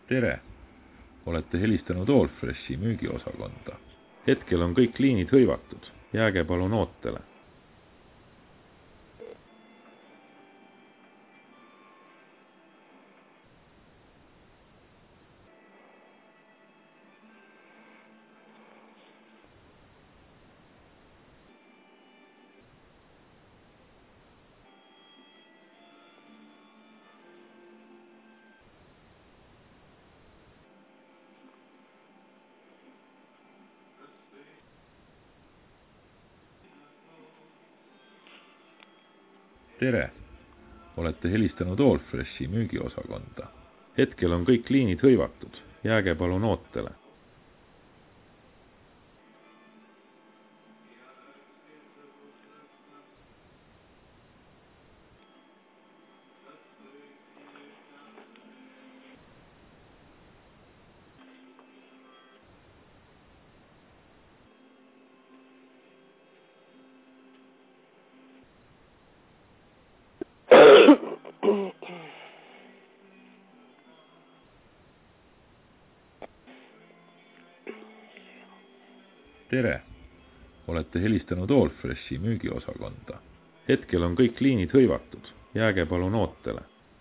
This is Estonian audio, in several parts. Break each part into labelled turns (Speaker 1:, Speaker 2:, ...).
Speaker 1: Tere! Olete helistanud Allfreshi müügiosakonda. Hetkel on kõik liinid hõivatud. Jääge palun ootele. Tere! Olete helistanud Allfreshi müügiosakonda. Hetkel on kõik liinid hõivatud. Jääge palun ootele. Tere! Olete helistanud Allfreshi müügiosakonda. Hetkel on kõik liinid hõivatud. Jääge palun ootele.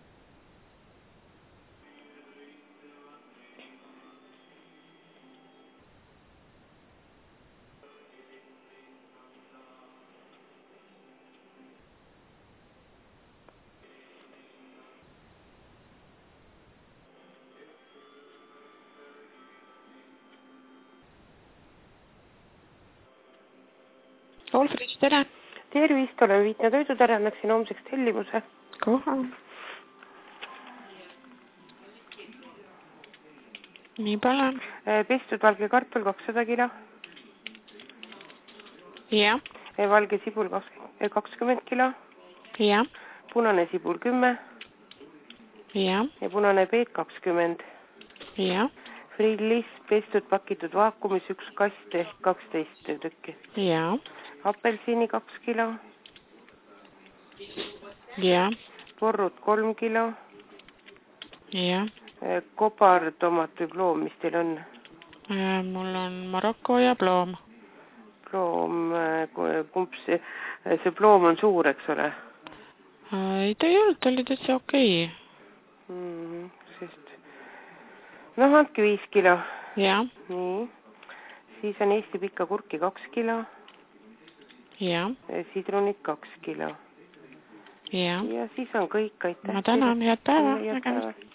Speaker 2: Allfresh, tere!
Speaker 3: Tervist, olen Viitna Toidutare, annaksin homseks tellimuse.
Speaker 2: Kohe. Nii palju.
Speaker 3: Pestud valge kartul 200 kilo.
Speaker 2: Ja.
Speaker 3: Valge sibul 20 kilo.
Speaker 2: Ja.
Speaker 3: Punane sibul 10.
Speaker 2: Ja.
Speaker 3: Ja punane peet 20.
Speaker 2: Ja.
Speaker 3: Frillis pestud pakitud vaakumis 1 kast ehk 12 tükki.
Speaker 2: Ja.
Speaker 3: Apelsini 2 kilo.
Speaker 2: Ja.
Speaker 3: Porrud 3 kilo.
Speaker 2: Ja.
Speaker 3: Kobartomat või ploom, mis teil on?
Speaker 2: Mul on Maroko ja ploom.
Speaker 3: Ploom, kumb see ploom on suur, eks ole?
Speaker 2: Ei, ta ei olnud, ta oli täitsa okei.
Speaker 3: Sest... noh, andke 5 kilo.
Speaker 2: Ja.
Speaker 3: Nii. Siis on Eesti pikka kurki 2 kilo.
Speaker 2: Ja.
Speaker 3: Sidrunid 2 kilo.
Speaker 2: Ja.
Speaker 3: Ja siis on kõik, aitäh.
Speaker 2: Ma tänan, head päeva.
Speaker 3: Head päeva.